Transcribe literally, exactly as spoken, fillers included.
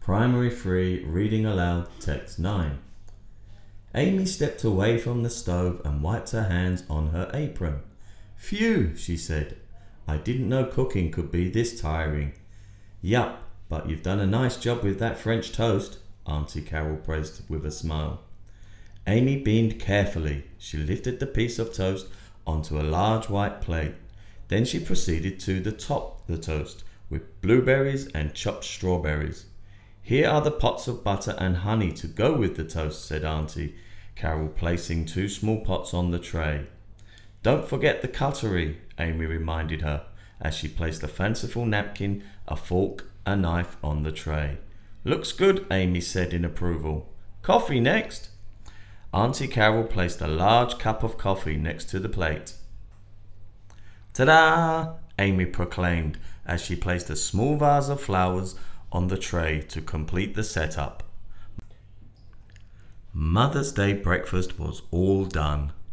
Primary three, Reading Aloud, Text nine. Amy stepped away from the stove and wiped her hands on her apron. Phew, she said. I didn't know cooking could be this tiring. Yup, but you've done a nice job with that French toast, Auntie Carol praised with a smile. Amy beamed carefully. She lifted the piece of toast onto a large white plate. Then she proceeded to the top the toast with blueberries and chopped strawberries. Here are the pots of butter and honey to go with the toast, said Auntie Carol, placing two small pots on the tray. Don't forget the cutlery, Amy reminded her, as she placed a fanciful napkin, a fork, a knife on the tray. Looks good, Amy said in approval. Coffee next. Auntie Carol placed a large cup of coffee next to the plate. Ta-da! Amy proclaimed as she placed a small vase of flowers on the tray to complete the setup. Mother's Day breakfast was all done.